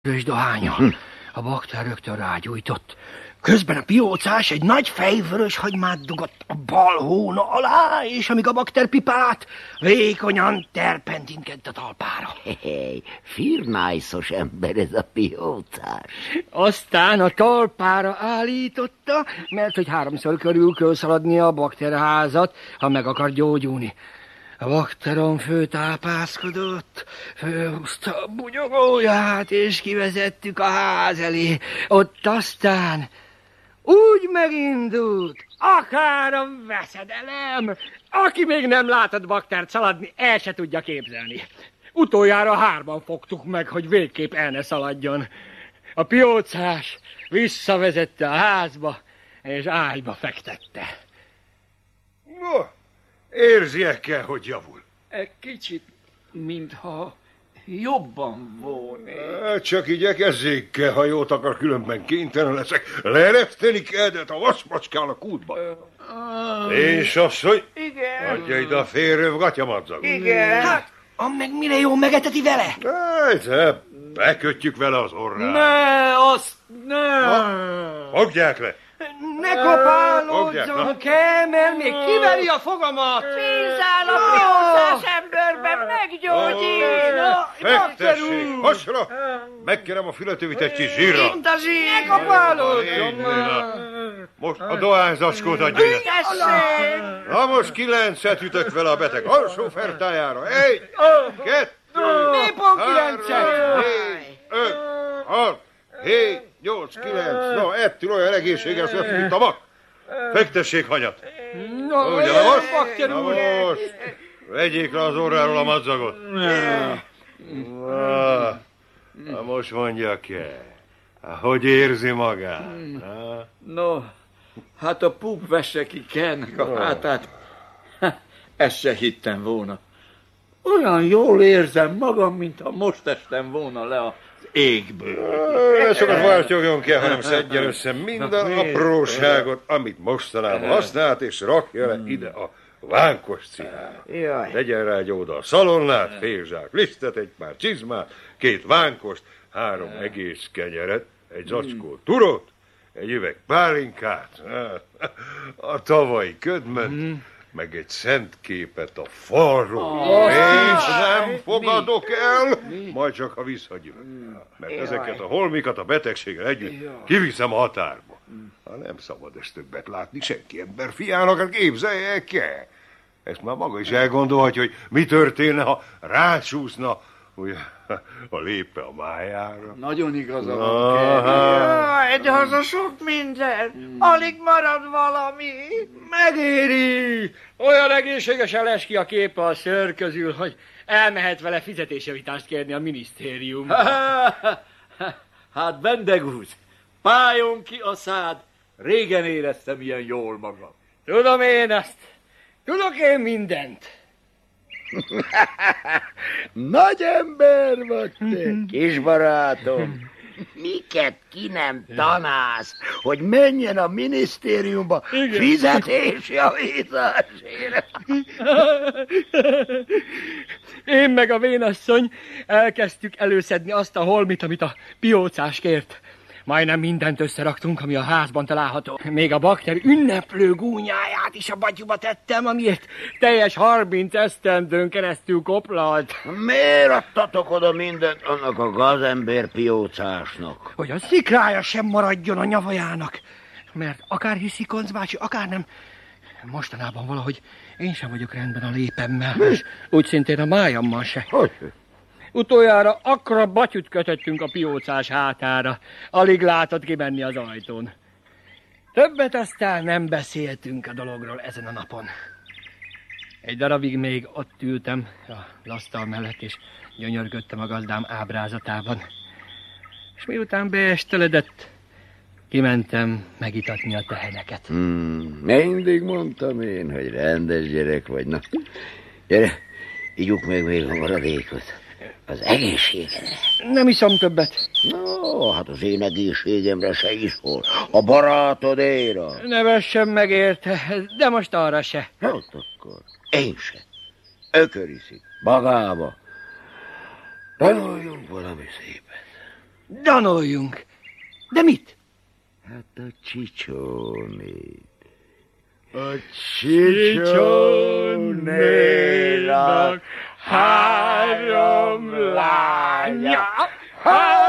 erős dohánya. A bakter rögtön rágyújtott. Közben a piócás egy nagy fejvörös hagymát dugott a bal hóna alá, és amíg a bakter pipát vékonyan terpentinkedett a talpára. Hey, firnájszos ember ez a piócás. Aztán a talpára állította, mert hogy 3-szor körül kell szaladnia a bakterházat, ha meg akar gyógyulni. A bakteron főtápászkodott, főhúzta a bunyogóját, és kivezettük a ház elé. Ott aztán úgy megindult, akár a veszedelem. Aki még nem látott baktert szaladni, el se tudja képzelni. Utoljára 3-an fogtuk meg, hogy végképp el ne szaladjon. A piócás visszavezette a házba, és ágyba fektette. Érzi-e, hogy javul? Egy kicsit, mintha jobban volna. Csak igyekezzék kell, ha jót akar, különben kénytelen leszek. Leereszteni kellett a vasmacskán a kútba. És asszony? Igen. Adja ide a félröv gatyamadzagot. Igen. Hát, meg mire jó megeteti vele? Hát, bekötjük vele az orrát. Ne, azt ne. Fogják le. Ne kopálódzon, kell, mert még kiveri a fogamat. Vízáll a piócás emberben, meggyógyít. Fektesség, hasra! Megkérem a fületővit egy zsírra. Mint a zsír. Ne kopálódzon. Most a dohányzacskót adja ide. Tessék! Na most 9-et ütött vele a beteg alsó fertájára. 1, 2, Mi pont 3, 9-et? 4, 5, 6, 7, 8, 9. No, ettől olyan egészséges lesz, mint a mak. Fektessék hanyat. Ugye, na most. Vegyék le az orráról a madzagot. Na most mondja kell. Hogy érzi magát? No, hát a pup vesse ki Kennek a hátát. Ezt se hittem volna. Olyan jól érzem magam, mintha most estem volna le az égből. Sokat váltjogjon kell, hanem szedjen össze minden apróságot, amit mostanában használt, és rakja le ide a vánkos cihát. Legyen rá egy oldal szalonnát, fél zsák lisztet, egy pár csizmát, 2 vánkost, 3 egész kenyeret, egy zacskó turot, egy üveg pálinkát, a tavalyi ködmet, meg egy szent képet a falról. És nem fogadok el, majd csak ha visszagyűlök. Mert ezeket a holmikat a betegséggel együtt kiviszem a határba. Ha nem szabad ezt többet látni senki ember fiának, hát képzeljek el. Ezt már maga is elgondolhatja, hogy mi történne, ha rácsúszna ugye, a lépe a májára. Nagyon igaza van, Jaj, de az a sok minden. Alig marad valami. Megéri. Olyan egészségesen les ki a képe a szőr közül, hogy elmehet vele fizetésjavítást kérni a minisztérium. Hát Bendegúz, pályoljon ki a szád. Régen éreztem ilyen jól magam. Tudom én ezt. Tudok én mindent. Nagy ember vagy te, kis barátom. Miket ki nem tanász, hogy menjen a minisztériumba fizetésjavításért. Én meg a vénasszony elkezdtük előszedni azt a holmit, amit a piócás kért. Majdnem mindent összeraktunk, ami a házban található. Még a bakter ünneplő gúnyáját is a batyuba tettem, amiért teljes 30 esztendőn keresztül koplalt. Miért adtatok oda mindent annak a gazember piócásnak? Hogy a szikrája sem maradjon a nyavajának. Mert akár hiszi Konc bácsi, akár nem, mostanában valahogy én sem vagyok rendben a lépemmel, és úgy szintén a májammal se. Hogy? Utoljára akkora batyut kötöttünk a piócás hátára. Alig látott kimenni az ajtón. Többet aztán nem beszéltünk a dologról ezen a napon. Egy darabig még ott ültem a asztal mellett, és gyönyörgödtem a gazdám ábrázatában. És miután beesteledett, kimentem megitatni a teheneket. Mindig mondtam én, hogy rendes gyerek vagy. Na, gyere, ígyuk meg még a maradékot. Az egészségedre. Nem iszom többet. No, hát az én egészségemre se iszol. A barátodéra. Ne vessen meg érte, de most arra se. Hát akkor én se. Ököriszik, magába. Tanuljunk valami szépet. Danoljunk. De mit? Hát a Csicsónét. A Csicsónénak 3 lánya.